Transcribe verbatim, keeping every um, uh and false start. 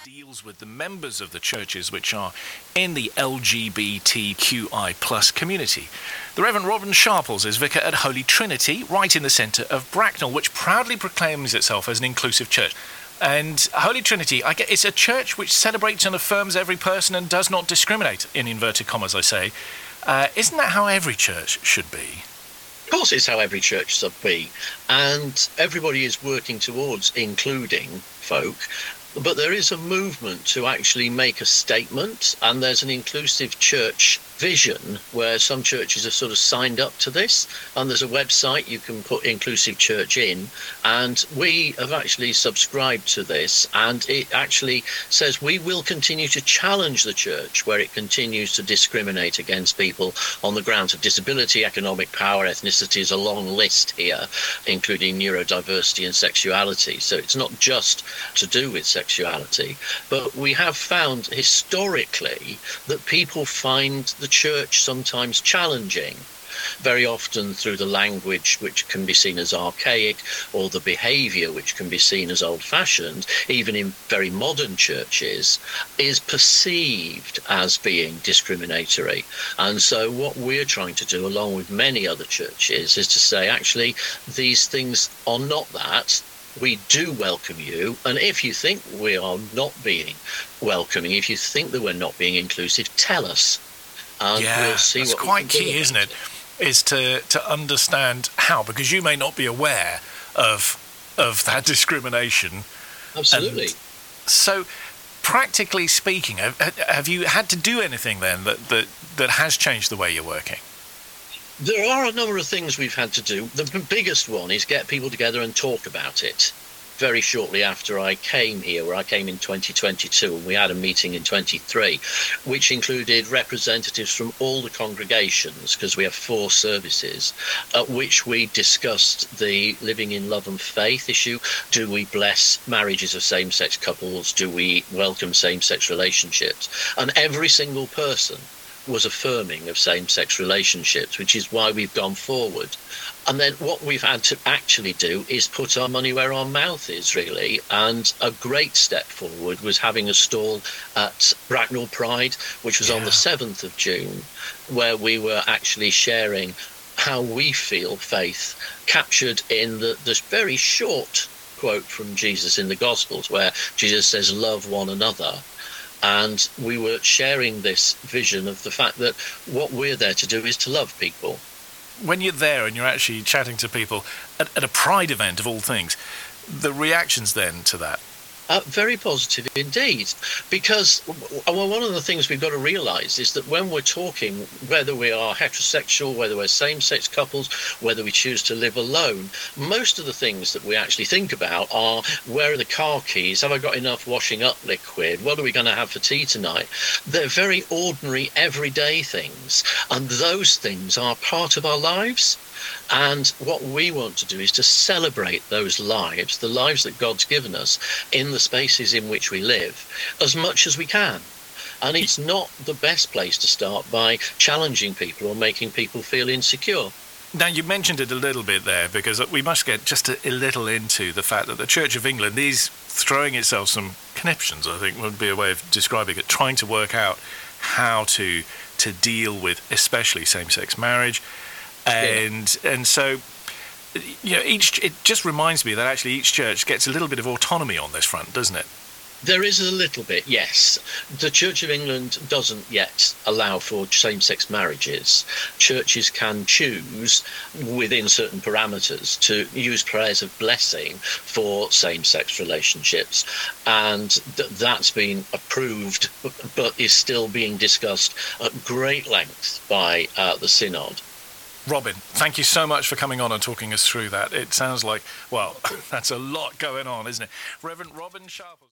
deals with the members of the churches which are in the L G B T Q I plus community. The Reverend Robin Sharples is vicar at Holy Trinity, right in the centre of Bracknell, which proudly proclaims itself as an inclusive church. And Holy Trinity, I get, it's a church which celebrates and affirms every person and does not discriminate, in inverted commas, I say. Uh, isn't that how every church should be? Of course it's how every church should be. And everybody is working towards including folk. But there is a movement to actually make a statement, and there's an inclusive church vision where some churches have sort of signed up to this, and there's a website you can put inclusive church in, and we have actually subscribed to this, and it actually says we will continue to challenge the church where it continues to discriminate against people on the grounds of disability, economic power, ethnicity. Is a long list here, including neurodiversity and sexuality. So it's not just to do with sexuality, but we have found historically that people find the church sometimes challenging, very often through the language which can be seen as archaic, or the behaviour which can be seen as old-fashioned, even in very modern churches, is perceived as being discriminatory. And so what we're trying to do, along with many other churches, is to say, actually, these things are not that. We do welcome you, and if you think we are not being welcoming, if you think that we're not being inclusive, tell us. And yeah, we'll see that's what quite key, isn't it? Is to to understand how, because you may not be aware of of that discrimination. Absolutely. And so, practically speaking, have, have you had to do anything then that, that that has changed the way you're working? There are a number of things we've had to do. The biggest one is get people together and talk about it. Very shortly after I came here, where I came in twenty twenty-two, and we had a meeting in twenty-three, which included representatives from all the congregations, because we have four services, at which we discussed the living in love and faith issue. Do we bless marriages of same-sex couples? Do we welcome same-sex relationships? And every single person was affirming of same-sex relationships, which is why we've gone forward. And then what we've had to actually do is put our money where our mouth is, really. And a great step forward was having a stall at Bracknell Pride, which was yeah. on the seventh of June, where we were actually sharing how we feel faith, captured in the, this very short quote from Jesus in the Gospels, where Jesus says, love one another. And we were sharing this vision of the fact that what we're there to do is to love people. When you're there and you're actually chatting to people at, at a Pride event of all things, the reactions then to that? Uh, very positive indeed, because well, one of the things we've got to realise is that when we're talking, whether we are heterosexual, whether we're same-sex couples, whether we choose to live alone, most of the things that we actually think about are, where are the car keys? Have I got enough washing up liquid? What are we going to have for tea tonight? They're very ordinary, everyday things, and those things are part of our lives. And what we want to do is to celebrate those lives, the lives that God's given us in the spaces in which we live, as much as we can. And it's not the best place to start by challenging people or making people feel insecure. Now, you mentioned it a little bit there, because we must get just a, a little into the fact that the Church of England is throwing itself some conniptions, I think would be a way of describing it, trying to work out how to to deal with especially same-sex marriage. And and so, you know, each it just reminds me that actually each church gets a little bit of autonomy on this front, doesn't it? There is a little bit, yes. The Church of England doesn't yet allow for same-sex marriages. Churches can choose, within certain parameters, to use prayers of blessing for same-sex relationships. And th- that's been approved, but is still being discussed at great length by uh, the Synod. Robin, thank you so much for coming on and talking us through that. It sounds like, well, that's a lot going on, isn't it? Reverend Robin Sharples.